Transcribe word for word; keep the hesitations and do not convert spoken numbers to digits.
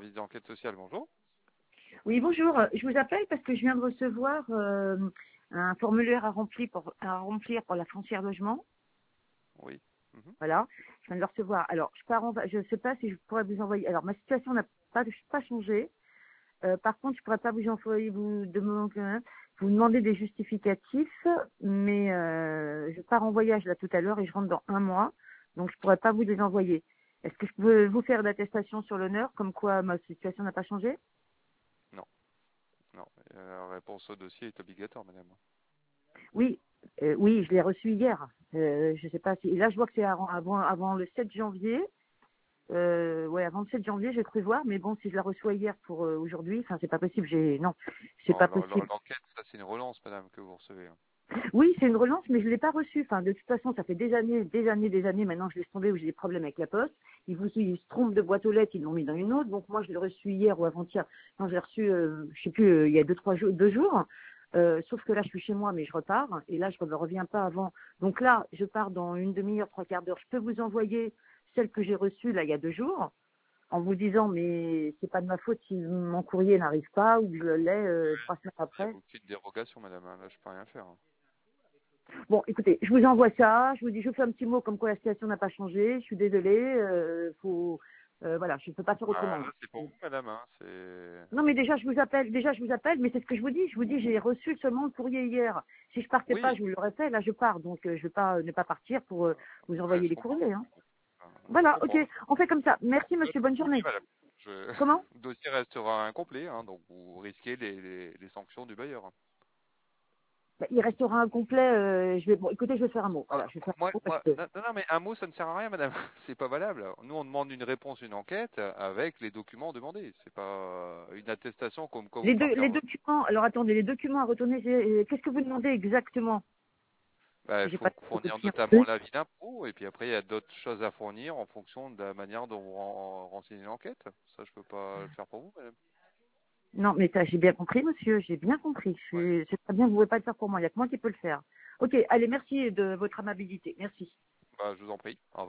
service d'enquête sociale, bonjour. Oui, bonjour. Je vous appelle parce que je viens de recevoir euh, un formulaire à remplir pour, à remplir pour la foncière logement. Oui. Mhm. Voilà, je viens de le recevoir. Alors, je pars en, je ne sais pas si je pourrais vous envoyer. Alors, ma situation n'a pas, pas changé. Euh, par contre, je pourrais pas vous envoyer, vous demander, vous demander des justificatifs, mais euh, je pars en voyage là tout à l'heure et je rentre dans un mois, donc je pourrais pas vous les envoyer. Est-ce que je peux vous faire l'attestation sur l'honneur, comme quoi ma situation n'a pas changé? Non, non. Euh, La réponse au dossier est obligatoire, madame. Oui, euh, oui, je l'ai reçu hier. Euh, je sais pas si. Et là, je vois que c'est avant, avant, avant le sept janvier. Euh, ouais, avant le sept janvier, j'ai cru voir, mais bon, si je la reçois hier pour euh, aujourd'hui, enfin, c'est pas possible. J'ai non, c'est Non, pas l'en- l'en- possible. l'enquête, ça c'est une relance, madame, que vous recevez. hein. Oui, c'est une relance, mais je l'ai pas reçue. Enfin, de toute façon, ça fait des années, des années, des années. Maintenant, je laisse tomber où j'ai des problèmes avec la poste. Ils vous, ils se trompent de boîte aux lettres, ils l'ont mis dans une autre. Donc moi, je l'ai reçu hier ou avant-hier. Non, je l'ai reçu, euh, je sais plus, euh, il y a deux, trois jours, deux jours. Euh, sauf que là, je suis chez moi, mais je repars. Et là, je ne reviens pas avant. Donc là, je pars dans une demi-heure, trois quarts d'heure. Je peux vous envoyer celle que j'ai reçue là il y a deux jours, en vous disant, mais c'est pas de ma faute si mon courrier n'arrive pas ou que je l'ai euh, trois semaines Il n'y après. a aucune dérogation, madame. hein. Là, je peux rien faire. hein. Bon, écoutez, je vous envoie ça. Je vous dis, je vous fais un petit mot comme quoi la situation n'a pas changé. Je suis désolée. Euh, faut, euh, voilà, je ne peux pas faire Bah, autrement. là, c'est pour vous, madame. hein. C'est. Non, mais déjà, je vous appelle. Déjà, je vous appelle, mais c'est ce que je vous dis. Je vous dis, j'ai reçu seulement le courrier hier. Si je partais pas, Oui. je vous l'aurais fait. Là, je pars, donc euh, je vais pas ne pas partir pour euh, vous Ouais, envoyer je les comprends. courriers. Hein. Enfin, je Voilà, ok. comprends. On fait comme ça. Merci, Le monsieur. Bonne dossier, journée. madame. Je- Comment? Le dossier restera incomplet, hein, donc vous risquez les, les- les sanctions du bailleur. hein. Bah, il restera incomplet. Euh, je vais. Bon, écoutez, je vais faire un mot. Ah, Voilà, je vais faire moi, un mot parce moi, que non, non, non, mais un mot, ça ne sert à rien, madame. C'est pas valable. Nous, on demande une réponse, une enquête avec les documents demandés. C'est pas une attestation comme quoi vous les deux, partez les en vacances. documents. Alors attendez, les documents à retourner. c'est- euh, Qu'est-ce que vous demandez exactement? Bah, il J'ai pas faut de fournir copie en notamment plus. l'avis d'impôt, et puis après, il y a d'autres choses à fournir en fonction de la manière dont vous ren- renseignez l'enquête. Ça, je peux pas le faire pour vous, madame. Non, mais ça, j'ai bien compris, monsieur, j'ai bien compris. Je Ouais. suis- C'est très bien, vous ne pouvez pas le faire pour moi, il n'y a que moi qui peux le faire. Ok, allez, merci de votre amabilité, merci. Bah, je vous en prie. Au revoir.